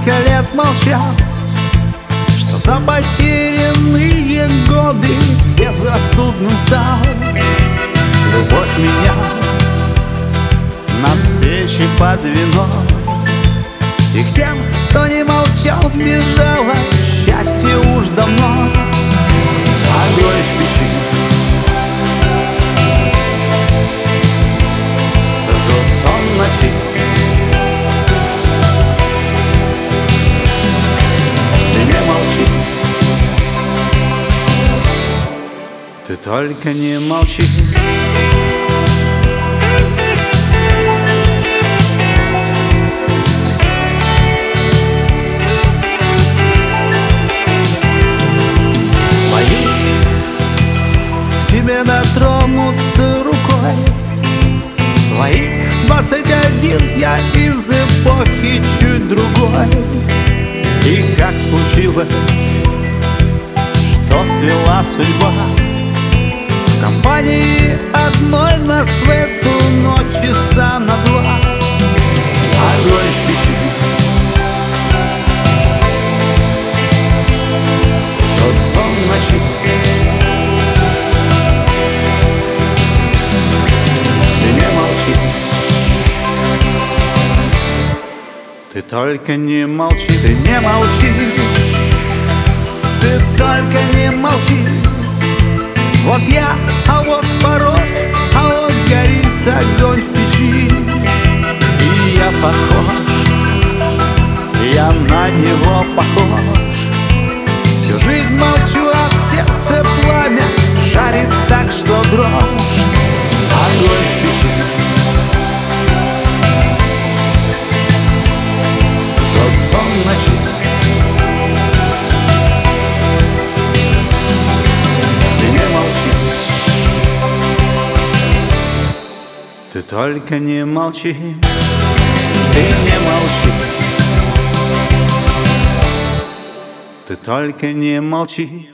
Сколько лет молчал, что за потерянные годы безрассудным стал. Любовь меня на встрече под вино, и к тем, кто не молчал, сбежало счастье уж давно. Огонь в печи, жжет сон ночи. Ты не молчи, ты только не молчи. Тебе дотронуться рукой. Твои 21, я из эпохи чуть другой. И как случилось, что свела судьба в компании одной нас в эту ночь часа на два. Огонь в печи, жжет сон ночи. Ты только не молчи, ты не молчи, ты только не молчи. Вот я, а вот порог, а вот горит огонь в печи. И я похож, я на него похож. Всю жизнь молчу, а в сердце пламя жарит так, что дрожь. Огонь в печи, сон ночи. Ты не молчи, ты только не молчи, ты не молчи, ты только не молчи.